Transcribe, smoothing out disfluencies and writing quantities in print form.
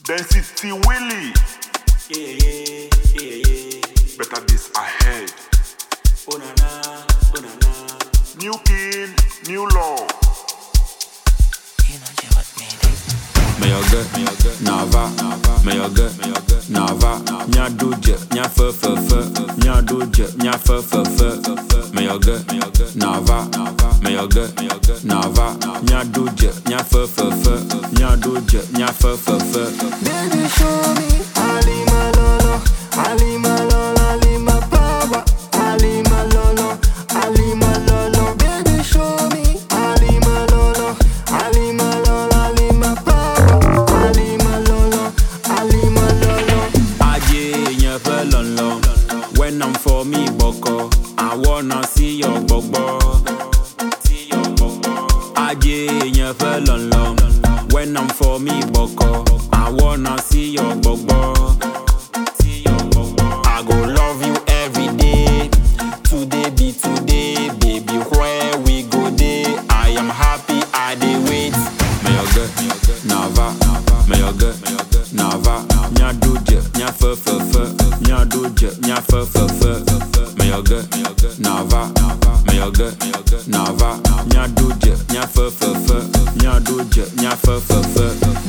Density Willie. Yeah. Better this ahead. Oh na na, oh na na. New king, new law. Mejoge, nava, mejoge, nava, nya doje, nya fe, nya doje, nya fe. Mejoge, nava, mejoge, nava, nya doje, nya fe, nya doje, nya fe. Baby, show me Halima Lolo, Halima Lolo, Halima Power, Halima Lolo, Halima Lolo. Baby, show me Halima Lolo, Halima Lolo, Halima Power, Halima Lolo, Halima Lolo. Aje nya fe lon. When I'm for me boko, I wanna see your bobo. Aje nya fe lon. When I'm for me boko, I wanna see your bobo. I go love you every day. Today be today, baby. Where we go day? I am happy, I dey wait. Mejoge, nava, mejoge, nava, nya doje, nya fe, nya doje, nya fe. Mejoge, nava, mejoge, nava, nya doje, nya fe, nya doje, nya fe.